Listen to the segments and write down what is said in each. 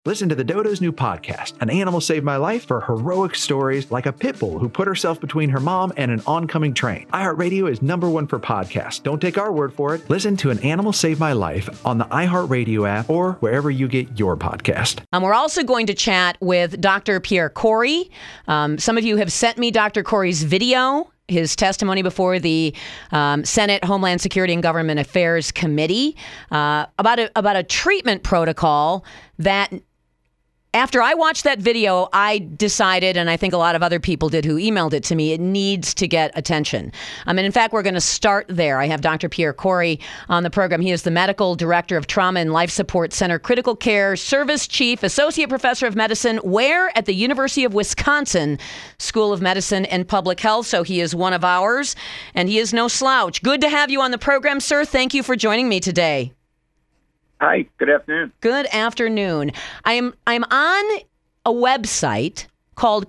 Listen to the Dodo's new podcast, An Animal Saved My Life, for heroic stories like a pit bull who put herself between her mom and an oncoming train. iHeartRadio is #1 for podcasts. Don't take our word for it. Listen to An Animal Saved My Life on the iHeartRadio app or wherever you get your podcast. We're also going to chat with Dr. Pierre Kory. Some of you have sent me Dr. Kory's video, his testimony before the Senate Homeland Security and Government Affairs Committee about a treatment protocol that, after I watched that video, I decided, and I think a lot of other people did who emailed it to me, it needs to get attention. And in fact, we're going to start there. I have Dr. Pierre Kory on the program. He is the Medical Director of Trauma and Life Support Center Critical Care Service Chief, Associate Professor of Medicine, where at the University of Wisconsin School of Medicine and Public Health. So he is one of ours, and he is no slouch. Good to have you on the program, sir. Thank you for joining me today. Hi, good afternoon. Good afternoon. I'm on a website called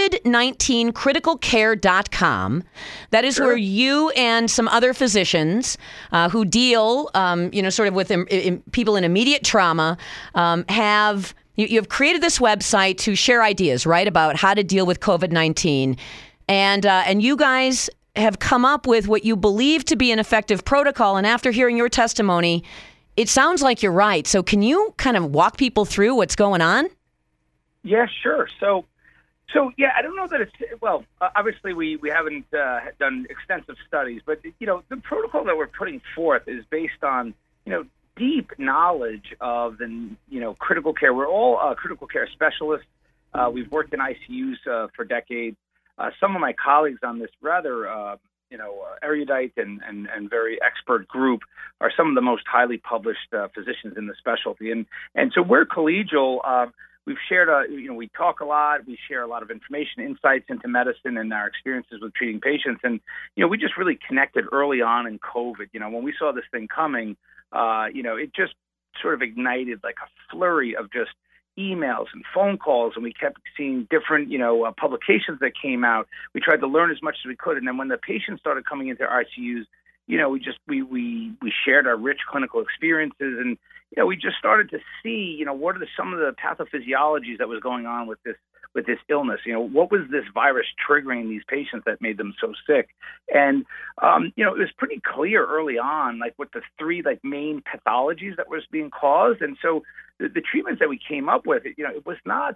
COVID19criticalcare.com. That is where you and some other physicians who deal, sort of with people in immediate trauma have created this website to share ideas, right, about how to deal with COVID-19. And you guys have come up with what you believe to be an effective protocol. And after hearing your testimony, it sounds like you're right. So can you kind of walk people through what's going on? Yeah, sure. So yeah, I don't know that it's, well, obviously we haven't done extensive studies, but, the protocol that we're putting forth is based on, deep knowledge of the, critical care. We're all critical care specialists. We've worked in ICUs for decades. Some of my colleagues on this rather erudite and very expert group are some of the most highly published physicians in the specialty. And so we're collegial. We've shared, we talk a lot. We share a lot of information, insights into medicine and our experiences with treating patients. And, we just really connected early on in COVID. When we saw this thing coming, it just sort of ignited like a flurry of just emails and phone calls, and we kept seeing different, publications that came out. We tried to learn as much as we could, and then when the patients started coming into our ICUs, we shared our rich clinical experiences, and we just started to see, what are some of the pathophysiologies that was going on with this illness. What was this virus triggering these patients that made them so sick? And it was pretty clear early on, like what the three main pathologies that was being caused. And so the treatments that we came up with, it was not.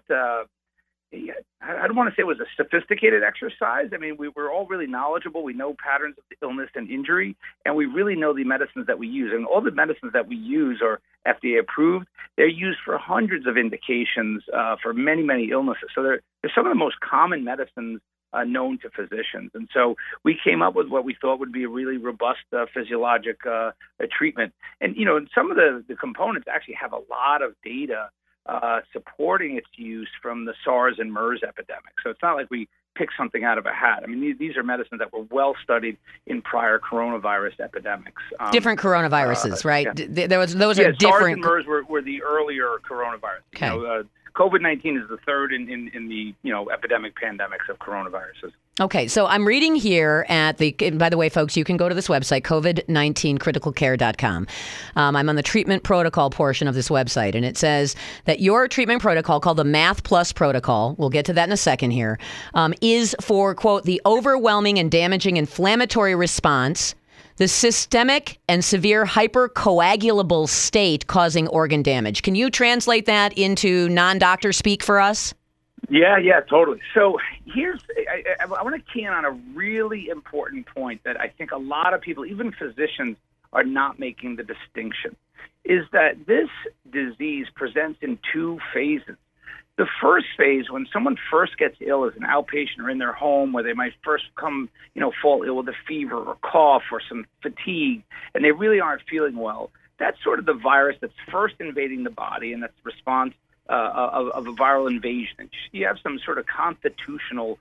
I don't want to say it was a sophisticated exercise. I mean, we were all really knowledgeable. We know patterns of illness and injury, and we really know the medicines that we use. And all the medicines that we use are FDA approved. They're used for hundreds of indications for many, many illnesses. So they're some of the most common medicines known to physicians. And so we came up with what we thought would be a really robust physiologic treatment. And, some of the components actually have a lot of data supporting its use from the SARS and MERS epidemic. So it's not like we picked something out of a hat. I mean, these are medicines that were well studied in prior coronavirus epidemics. Different coronaviruses, right? Yeah. Those are different. SARS and MERS were the earlier coronavirus. Okay. COVID-19 is the third in the epidemic pandemics of coronaviruses. Okay, so I'm reading here and by the way, folks, you can go to this website, COVID19criticalcare.com. I'm on the treatment protocol portion of this website, and it says that your treatment protocol, called the Math Plus protocol, we'll get to that in a second here, is for, quote, the overwhelming and damaging inflammatory response, the systemic and severe hypercoagulable state causing organ damage. Can you translate that into non-doctor speak for us? Yeah, totally. So I want to key in on a really important point that I think a lot of people, even physicians, are not making the distinction, is that this disease presents in two phases. The first phase, when someone first gets ill as an outpatient or in their home, where they might first fall ill with a fever or cough or some fatigue, and they really aren't feeling well, that's sort of the virus that's first invading the body, and that's the response of a viral invasion. You have some sort of constitutional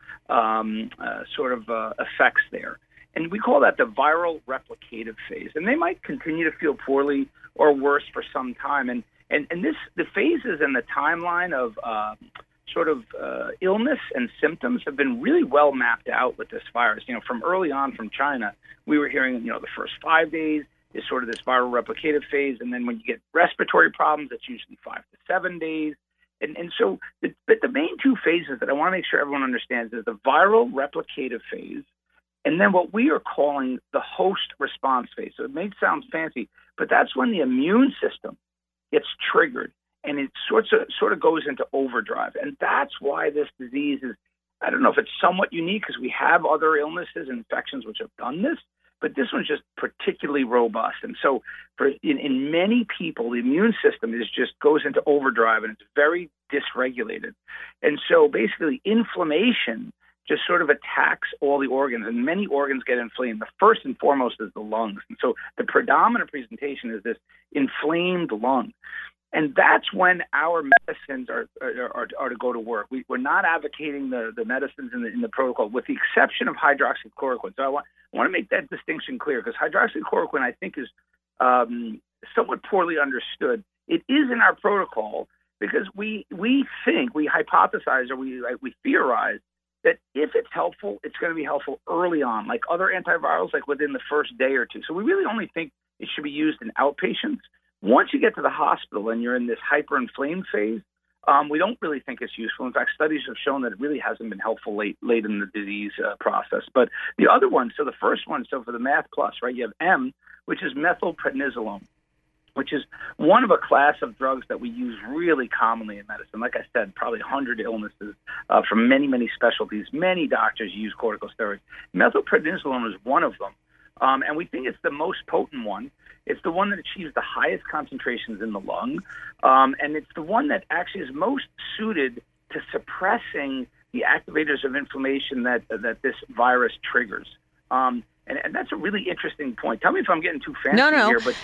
effects there. And we call that the viral replicative phase. And they might continue to feel poorly or worse for some time. And the phases and the timeline of illness and symptoms have been really well mapped out with this virus. From early on from China, we were hearing, the first 5 days is sort of this viral replicative phase. And then when you get respiratory problems, it's usually 5 to 7 days. And so the main two phases that I want to make sure everyone understands is the viral replicative phase, and then what we are calling the host response phase. So it may sound fancy, but that's when the immune system gets triggered and it sort of goes into overdrive. And that's why this disease is, I don't know if it's somewhat unique because we have other illnesses and infections which have done this, but this one's just particularly robust. And so in many people, the immune system just goes into overdrive and it's very dysregulated. And so basically inflammation just sort of attacks all the organs, and many organs get inflamed. The first and foremost is the lungs. And so the predominant presentation is this inflamed lung. And that's when our medicines are to go to work. We're not advocating the medicines in the protocol, with the exception of hydroxychloroquine. So I want to make that distinction clear, because hydroxychloroquine, I think, is somewhat poorly understood. It is in our protocol because we think, we hypothesize, or we theorize that if it's helpful, it's going to be helpful early on, like other antivirals, like within the first day or two. So we really only think it should be used in outpatients. Once you get to the hospital and you're in this hyperinflamed phase, we don't really think it's useful. In fact, studies have shown that it really hasn't been helpful late in the disease process. But the other one, so the first one, so for the MATH plus, right, you have M, which is methylprednisolone, which is one of a class of drugs that we use really commonly in medicine. Like I said, probably 100 illnesses from many, many specialties. Many doctors use corticosteroids. Methylprednisolone is one of them. And we think it's the most potent one. It's the one that achieves the highest concentrations in the lung. And it's the one that actually is most suited to suppressing the activators of inflammation that this virus triggers. And that's a really interesting point. Tell me if I'm getting too fancy here. But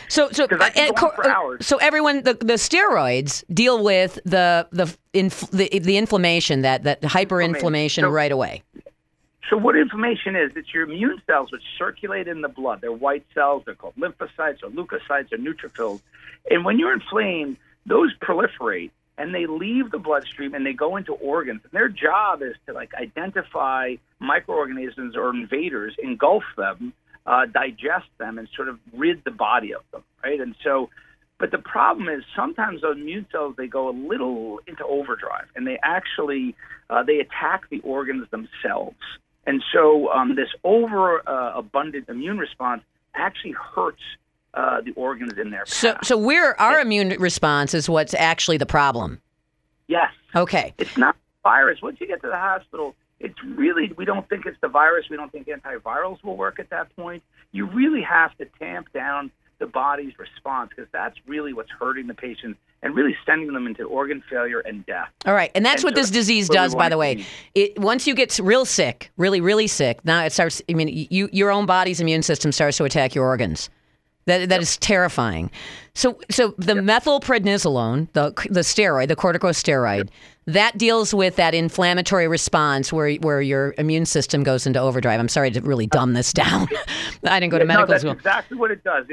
so everyone, the steroids deal with the inflammation, that hyperinflammation right away. So what inflammation is, it's your immune cells which circulate in the blood. They're white cells. They're called lymphocytes or leukocytes or neutrophils. And when you're inflamed, those proliferate and they leave the bloodstream and they go into organs. And their job is to identify microorganisms or invaders, engulf them, digest them, and sort of rid the body of them, right? And so, but the problem is sometimes those immune cells, they go a little into overdrive and they actually, they attack the organs themselves. And so this overabundant immune response actually hurts the organs in their path. So our immune response is what's actually the problem? Yes. Okay. It's not the virus. Once you get to the hospital, it's really, we don't think it's the virus. We don't think antivirals will work at that point. You really have to tamp down the body's response, because that's really what's hurting the patient and really sending them into organ failure and death. All right. And that's what this disease does, by the way. Once you get real sick, really, really sick, now it starts, your own body's immune system starts to attack your organs. That is terrifying. So the methylprednisolone, the steroid, the corticosteroid, that deals with that inflammatory response where your immune system goes into overdrive. I'm sorry to really dumb this down. I didn't go to medical school. That's exactly what it does.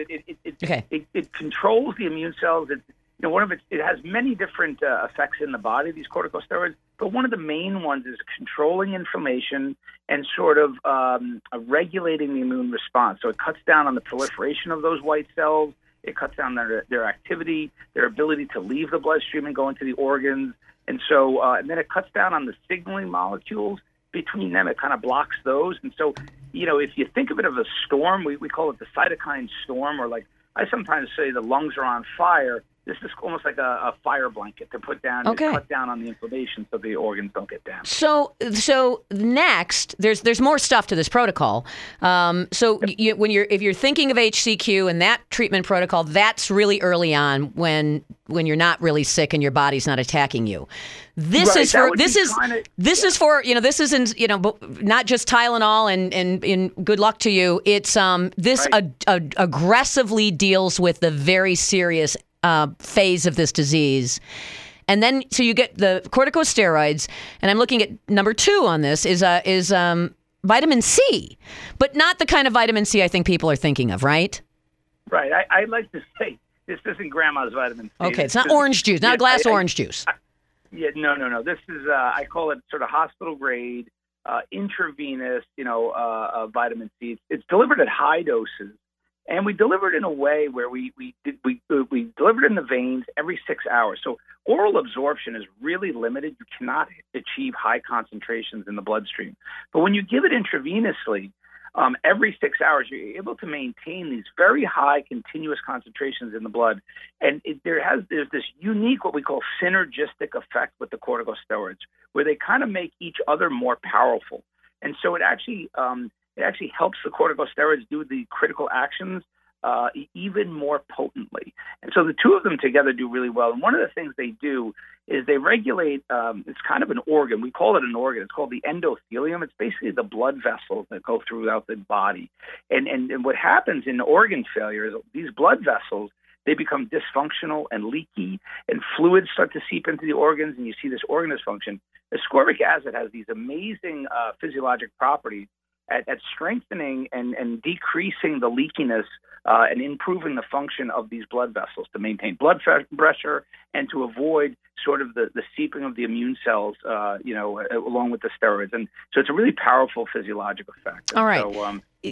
It controls the immune cells. It has many different effects in the body, these corticosteroids, but one of the main ones is controlling inflammation and sort of regulating the immune response. So it cuts down on the proliferation of those white cells. It cuts down their activity, their ability to leave the bloodstream and go into the organs. And so, and then it cuts down on the signaling molecules between them. It kind of blocks those. And so, if you think of it as a storm, we call it the cytokine storm, or like I sometimes say the lungs are on fire. This is almost like a fire blanket to put down, to cut down on the inflammation so the organs don't get damaged. So next, there's more stuff to this protocol. If you're thinking of HCQ and that treatment protocol, that's really early on when you're not really sick and your body's not attacking you. This isn't not just Tylenol and good luck to you. It's aggressively deals with the very serious phase of this disease. And then, so you get the corticosteroids, and I'm looking at number 2 on this is vitamin C, but not the kind of vitamin C I think people are thinking of, right? Right. I like to say this isn't grandma's vitamin C. Okay, it's not orange juice, not a glass of orange juice. No. This is, I call it sort of hospital grade, intravenous, vitamin C. It's delivered at high doses. And we delivered in a way where we delivered in the veins every 6 hours. So oral absorption is really limited. You cannot achieve high concentrations in the bloodstream. But when you give it intravenously, every 6 hours, you're able to maintain these very high continuous concentrations in the blood. And there's this unique, what we call synergistic effect with the corticosteroids, where they kind of make each other more powerful. And so it actually helps the corticosteroids do the critical actions even more potently. And so the two of them together do really well. And one of the things they do is they regulate, it's kind of an organ. We call it an organ. It's called the endothelium. It's basically the blood vessels that go throughout the body. And what happens in organ failure is these blood vessels, they become dysfunctional and leaky, and fluids start to seep into the organs, and you see this organ dysfunction. Ascorbic acid has these amazing physiologic properties at strengthening and decreasing the leakiness and improving the function of these blood vessels to maintain blood pressure and to avoid sort of the seeping of the immune cells, along with the steroids. And so it's a really powerful physiologic effect. All right. So,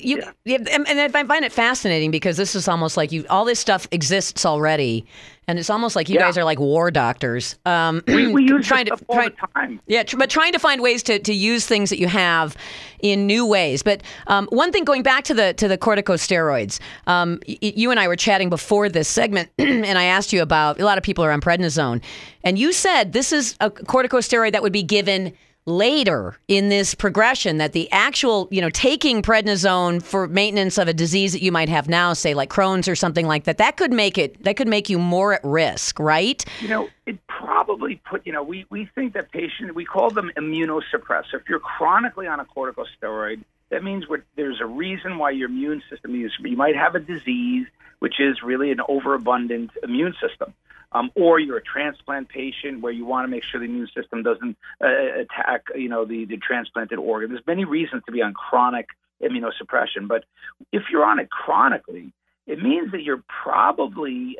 and I find it fascinating because this is almost like all this stuff exists already, and it's almost like you guys are like war doctors. We use this stuff all the time. Yeah, but trying to find ways to use things that you have in new ways. But one thing, going back to the corticosteroids, you and I were chatting before this segment, and I asked you about, a lot of people are on prednisone, and you said this is a corticosteroid that would be given later in this progression, that the actual, taking prednisone for maintenance of a disease that you might have now, say like Crohn's or something like that, that could make you more at risk, right? It probably we think that we call them immunosuppressor. If you're chronically on a corticosteroid, that means there's a reason why your immune system you might have a disease, which is really an overabundant immune system. Or you're a transplant patient where you want to make sure the immune system doesn't attack, the transplanted organ. There's many reasons to be on chronic immunosuppression. But if you're on it chronically, it means that you're probably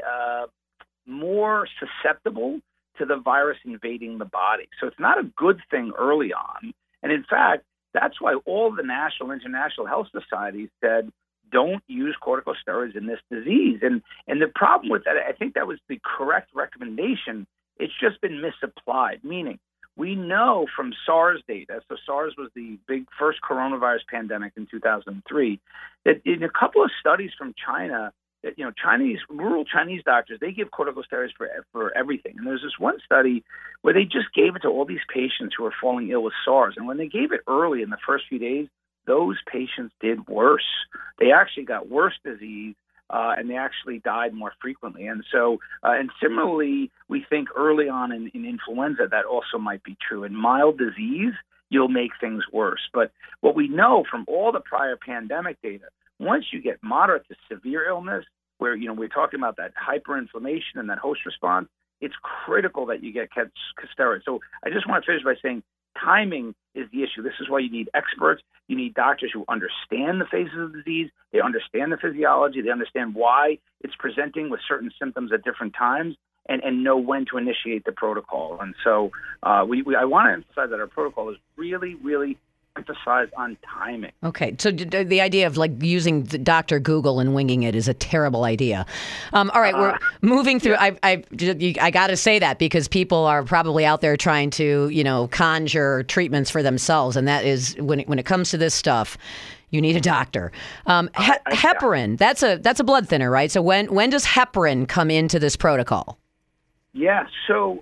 more susceptible to the virus invading the body. So it's not a good thing early on. And in fact, that's why all the national and international health societies said, don't use corticosteroids in this disease. And the problem with that, I think that was the correct recommendation. It's just been misapplied, meaning we know from SARS data, so SARS was the big first coronavirus pandemic in 2003, that in a couple of studies from China, that rural Chinese doctors, they give corticosteroids for everything. And there's this one study where they just gave it to all these patients who were falling ill with SARS. And when they gave it early in the first few days, those patients did worse. They actually got worse disease, and they actually died more frequently. And so, and similarly, we think early on in influenza that also might be true. In mild disease, you'll make things worse. But what we know from all the prior pandemic data, once you get moderate to severe illness, where we're talking about that hyperinflammation and that host response, it's critical that you get steroids. So I just want to finish by saying, timing is the issue. This is why you need experts. You need doctors who understand the phases of the disease. They understand the physiology. They understand why it's presenting with certain symptoms at different times, and know when to initiate the protocol. And so I want to emphasize that our protocol is really, really emphasized on timing. Okay, so the idea of like using Dr. Google and winging it is a terrible idea. All right, we're moving through. Yeah. I got to say that because people are probably out there trying to conjure treatments for themselves, and that is when it comes to this stuff, you need a doctor. Heparin, that's a blood thinner, right? So when does heparin come into this protocol? Yeah, so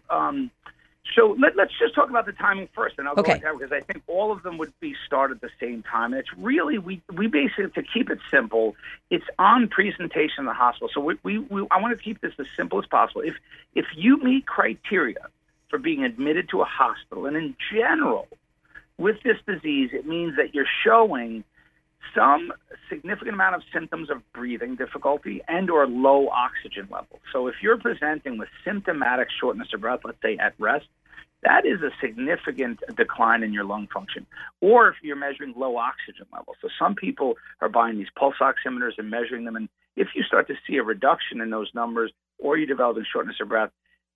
let's just talk about the timing first, and I'll go into that because I think all of them would be started at the same time. And it's really, we basically, to keep it simple, it's on presentation in the hospital. So I want to keep this as simple as possible. If you meet criteria for being admitted to a hospital, and in general, with this disease, it means that you're showing some significant amount of symptoms of breathing difficulty and or low oxygen levels. So if you're presenting with symptomatic shortness of breath, let's say at rest, that is a significant decline in your lung function. Or if you're measuring low oxygen levels. So some people are buying these pulse oximeters and measuring them. And if you start to see a reduction in those numbers or you're developing shortness of breath,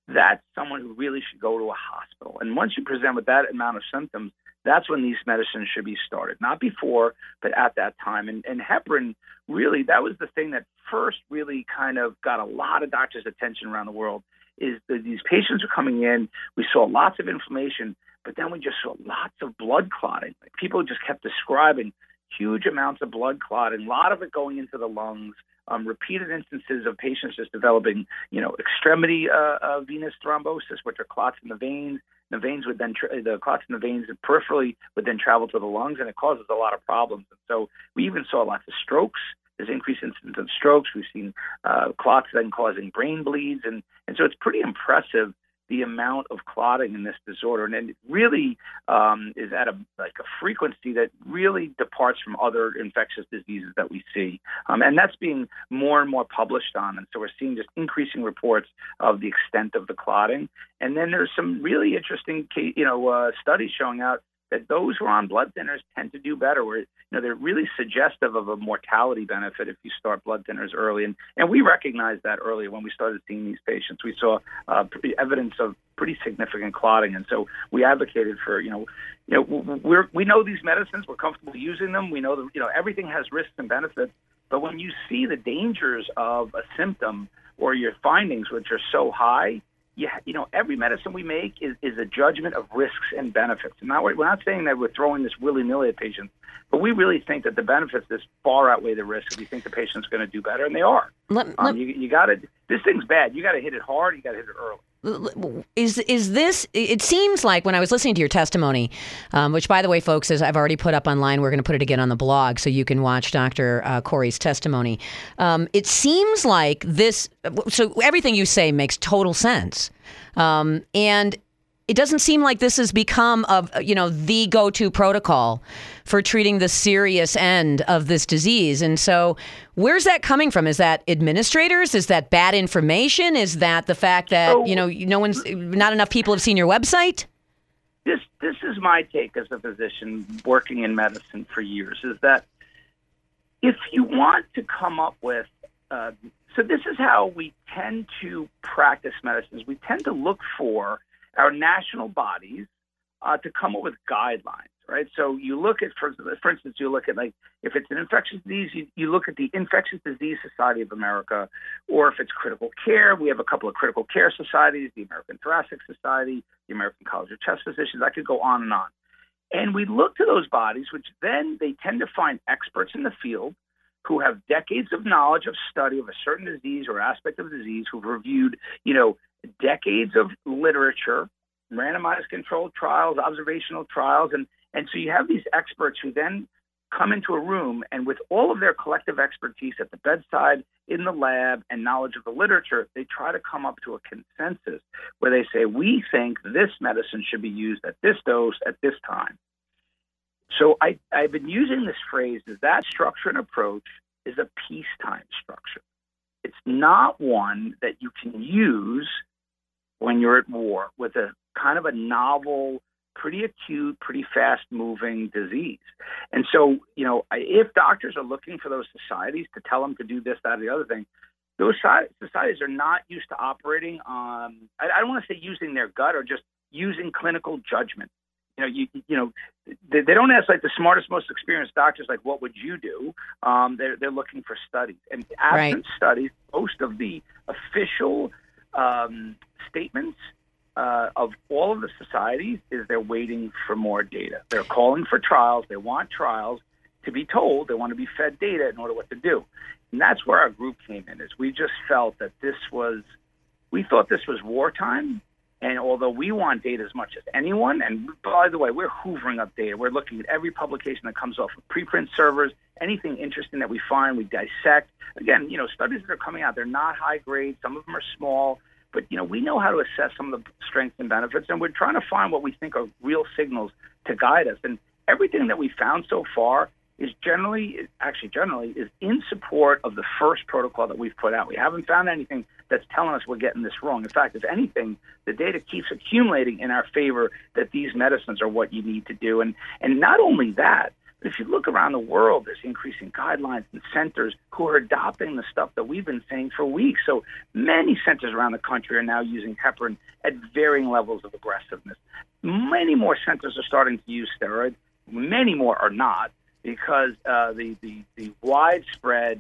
that's someone who really should go to a hospital. And once you present with that amount of symptoms, that's when these medicines should be started, not before, but at that time. And heparin, really, that was the thing that first really kind of got a lot of doctors' attention around the world, is that these patients were coming in, we saw lots of inflammation, but then we just saw lots of blood clotting. Like, people just kept describing huge amounts of blood clotting, a lot of it going into the lungs, repeated instances of patients just developing, extremity venous thrombosis, which are clots in the veins. The veins would then, the clots in the veins peripherally would then travel to the lungs, and it causes a lot of problems. And so we even saw lots of strokes. There's increased incidence of strokes. We've seen clots then causing brain bleeds. And so it's pretty impressive, the amount of clotting in this disorder. And it really is at a frequency that really departs from other infectious diseases that we see. And that's being more and more published on. And so we're seeing just increasing reports of the extent of the clotting. And then there's some really interesting, studies showing out that those who are on blood thinners tend to do better, where they're really suggestive of a mortality benefit if you start blood thinners early. And we recognized that early when we started seeing these patients. We saw evidence of pretty significant clotting, and so we advocated for we know these medicines, we're comfortable using them. We know that everything has risks and benefits, but when you see the dangers of a symptom or your findings, which are so high, every medicine we make is a judgment of risks and benefits. And we're not saying that we're throwing this willy-nilly at patients, but we really think that the benefits far outweigh the risks. We think the patient's going to do better, and they are. You got to. This thing's bad. You got to hit it hard. You got to hit it early. Is this? It seems like when I was listening to your testimony, which, by the way, folks, as I've already put up online, we're going to put it again on the blog so you can watch Dr. Corey's testimony. It seems like this. So everything you say makes total sense, and it doesn't seem like this has become the go-to protocol for treating the serious end of this disease. And so where's that coming from? Is that administrators? Is that bad information? Is that the fact that, not enough people have seen your website? This is my take as a physician working in medicine for years, is that if you want to come up with, so this is how we tend to practice medicine. We tend to look for our national bodies to come up with guidelines, right? So you look at, for instance, you look at, like, if it's an infectious disease, you look at the Infectious Disease Society of America, or if it's critical care, we have a couple of critical care societies, the American Thoracic Society, the American College of Chest Physicians. I could go on and on. And we look to those bodies, which then they tend to find experts in the field who have decades of knowledge of study of a certain disease or aspect of disease, who've reviewed, decades of literature, randomized controlled trials, observational trials. And so you have these experts who then come into a room, and with all of their collective expertise at the bedside, in the lab, and knowledge of the literature, they try to come up to a consensus where they say, we think this medicine should be used at this dose at this time. So I've been using this phrase, is that structure and approach is a peacetime structure. It's not one that you can use when you're at war with a kind of a novel, pretty acute, pretty fast-moving disease. And so, if doctors are looking for those societies to tell them to do this, that, or the other thing, those societies are not used to operating on, I don't want to say using their gut, or just using clinical judgment. They don't ask, like, the smartest, most experienced doctors, like, what would you do? They're looking for studies. And absent studies, most of the official statements of all of the societies is they're waiting for more data. They're calling for trials. They want trials to be told. They want to be fed data in order what to do. And that's where our group came in, is we just felt that we thought this was wartime. And although we want data as much as anyone, and by the way, we're hoovering up data. We're looking at every publication that comes off of preprint servers, anything interesting that we find, we dissect. Again, studies that are coming out, they're not high grade. Some of them are small. But, we know how to assess some of the strengths and benefits, and we're trying to find what we think are real signals to guide us. And everything that we found so far is generally is in support of the first protocol that we've put out. We haven't found anything that's telling us we're getting this wrong. In fact, if anything, the data keeps accumulating in our favor that these medicines are what you need to do. And not only that, But if you look around the world, there's increasing guidelines and centers who are adopting the stuff that we've been saying for weeks. So many centers around the country are now using heparin at varying levels of aggressiveness. Many more centers are starting to use steroids. Many more are not, because the widespread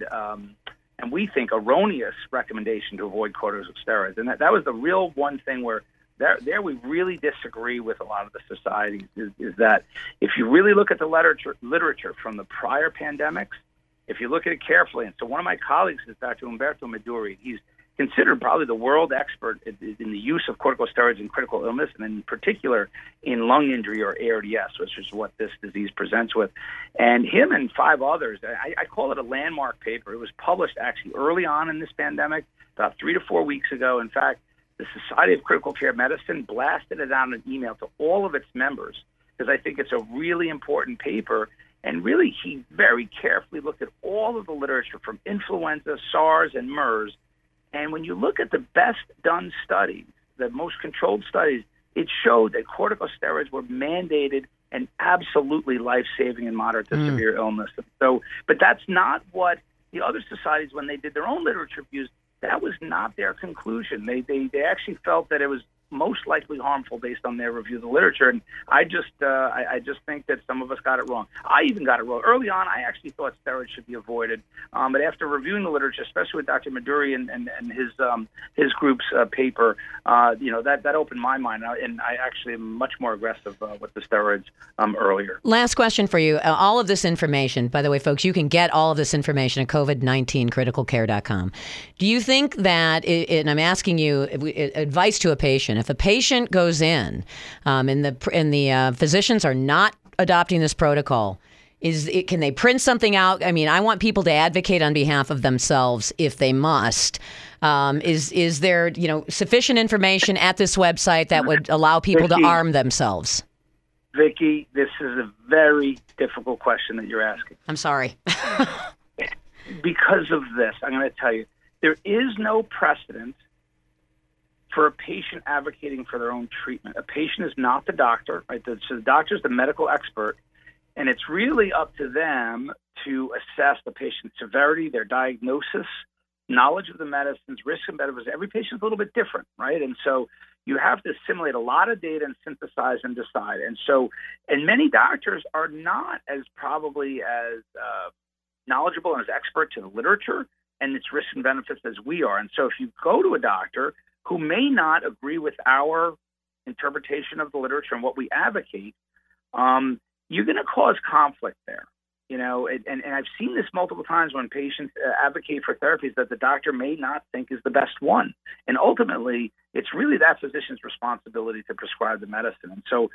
and we think erroneous recommendation to avoid corticosteroids. And that was the real one thing where there we really disagree with a lot of the societies, is that if you really look at the literature from the prior pandemics, if you look at it carefully, and so one of my colleagues is Dr. Umberto Meduri. He's considered probably the world expert in the use of corticosteroids in critical illness, and in particular in lung injury or ARDS, which is what this disease presents with. And him and 5 others, I call it a landmark paper. It was published actually early on in this pandemic, about 3 to 4 weeks ago. In fact, the Society of Critical Care Medicine blasted it out in an email to all of its members, because I think it's a really important paper. And really, he very carefully looked at all of the literature from influenza, SARS, and MERS. And when you look at the best done studies, the most controlled studies, it showed that corticosteroids were mandated and absolutely life-saving in moderate to severe illness. So, but that's not what the other societies, when they did their own literature reviews, that was not their conclusion. They actually felt that it was most likely harmful based on their review of the literature. And I just think that some of us got it wrong. I even got it wrong. Early on, I actually thought steroids should be avoided. But after reviewing the literature, especially with Dr. Meduri and his group's paper, that opened my mind. And I actually am much more aggressive with the steroids earlier. Last question for you. All of this information, by the way, folks, you can get all of this information at COVID19criticalcare.com. Do you think that, and I'm asking you advice to a patient, if a patient goes in and the physicians are not adopting this protocol, can they print something out? I mean, I want people to advocate on behalf of themselves if they must. Is there sufficient information at this website that would allow people to arm themselves? Vicki, this is a very difficult question that you're asking. I'm sorry. Because of this, I'm going to tell you, there is no precedent for a patient advocating for their own treatment. A patient is not the doctor, right? So the doctor is the medical expert, and it's really up to them to assess the patient's severity, their diagnosis, knowledge of the medicines, risks and benefits. Every patient's a little bit different, right? And so you have to assimilate a lot of data and synthesize and decide. And many doctors are not as probably as knowledgeable and as expert to the literature and its risks and benefits as we are. And so if you go to a doctor who may not agree with our interpretation of the literature and what we advocate, you're going to cause conflict there. And I've seen this multiple times when patients advocate for therapies that the doctor may not think is the best one. And ultimately, it's really that physician's responsibility to prescribe the medicine. And so,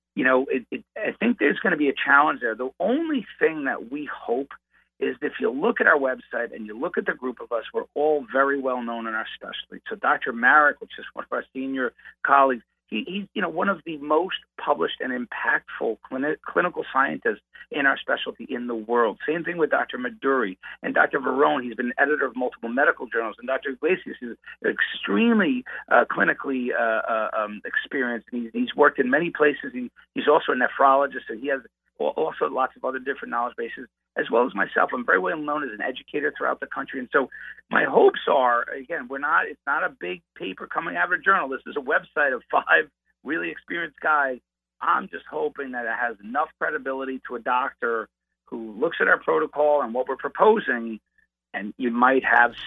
I think there's going to be a challenge there. The only thing that we hope is if you look at our website and you look at the group of us, we're all very well known in our specialty. So Dr. Marek, which is one of our senior colleagues, he's one of the most published and impactful clinical scientists in our specialty in the world. Same thing with Dr. Meduri and Dr. Verone. He's been editor of multiple medical journals. And Dr. Iglesias is extremely clinically experienced. And he's worked in many places. He's also a nephrologist, and he has also lots of other different knowledge bases, as well as myself. I'm very well known as an educator throughout the country. And so my hopes are, again, it's not a big paper coming out of a journal. This is a website of 5 really experienced guys. I'm just hoping that it has enough credibility to a doctor who looks at our protocol and what we're proposing, and you might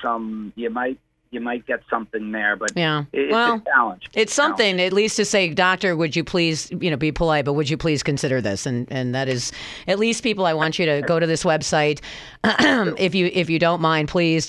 get something there, but it's a challenge. It's something, at least to say, doctor, would you please, be polite, but would you please consider this? And that is, at least people, I want you to go to this website. if you don't mind, please,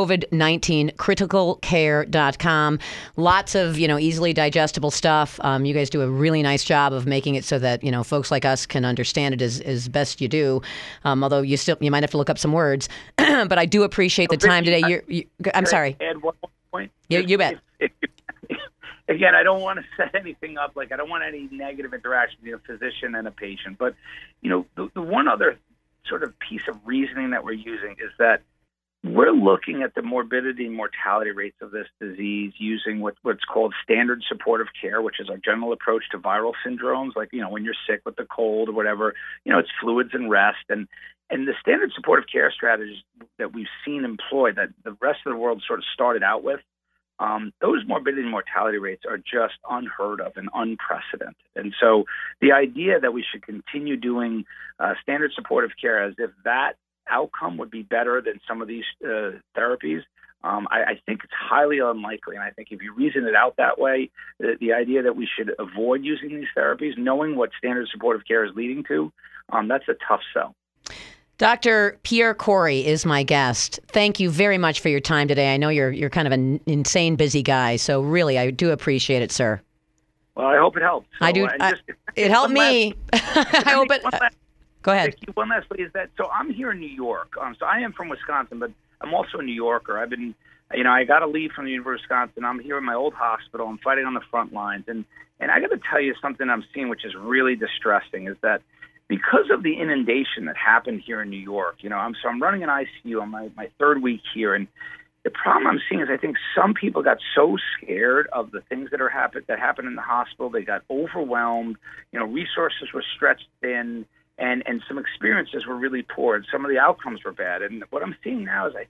COVID19criticalcare.com. Lots of, easily digestible stuff. You guys do a really nice job of making it so that, folks like us can understand it as best you do. Although you might have to look up some words, but I do appreciate the time today. I'm sorry. Add one more point. You bet. Again, I don't want to set anything up. I don't want any negative interaction between a physician and a patient. But, the one other sort of piece of reasoning that we're using is that we're looking at the morbidity and mortality rates of this disease using what's called standard supportive care, which is our general approach to viral syndromes, like, when you're sick with the cold or whatever, it's fluids and rest. And the standard supportive care strategies that we've seen employed, that the rest of the world sort of started out with, those morbidity and mortality rates are just unheard of and unprecedented. And so the idea that we should continue doing standard supportive care as if that outcome would be better than some of these therapies, I think it's highly unlikely. And I think if you reason it out that way, the idea that we should avoid using these therapies, knowing what standard supportive care is leading to, that's a tough sell. Dr. Pierre Kory is my guest. Thank you very much for your time today. I know you're kind of an insane busy guy, so really I do appreciate it, sir. Well, I hope it helps. So, I do. It helped me. I hope it. Go ahead. One lastly is that, so I'm here in New York. So I am from Wisconsin, but I'm also a New Yorker. I've been, I got to leave from the University of Wisconsin. I'm here in my old hospital. I'm fighting on the front lines. And I got to tell you something I'm seeing, which is really distressing, is that because of the inundation that happened here in New York, I'm running an ICU on my third week here. And the problem I'm seeing is I think some people got so scared of the things that happened in the hospital. They got overwhelmed. Resources were stretched thin. And some experiences were really poor, and some of the outcomes were bad. And what I'm seeing now is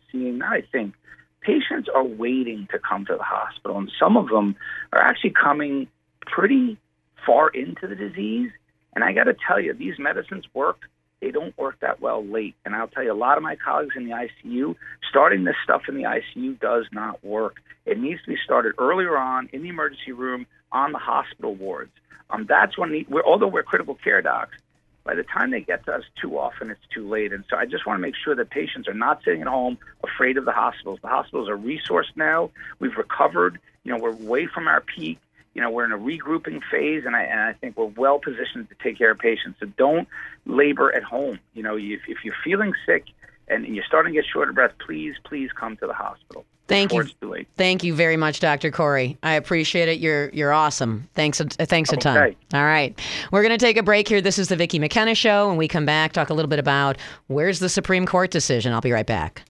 patients are waiting to come to the hospital, and some of them are actually coming pretty far into the disease. And I got to tell you, these medicines work. They don't work that well late. And I'll tell you, a lot of my colleagues in the ICU, starting this stuff in the ICU does not work. It needs to be started earlier on in the emergency room, on the hospital wards. That's when, although we're critical care docs, by the time they get to us, too often it's too late. And so I just want to make sure that patients are not sitting at home afraid of the hospitals. The hospitals are resourced now. We've recovered. We're away from our peak. We're in a regrouping phase, and I think we're well positioned to take care of patients. So don't labor at home. If you're feeling sick and you're starting to get short of breath, please come to the hospital. Thank you. Thank you very much, Dr. Kory. I appreciate it. You're awesome. Thanks a ton. All right. We're going to take a break here. This is the Vicki McKenna Show. When we come back, talk a little bit about where's the Supreme Court decision. I'll be right back.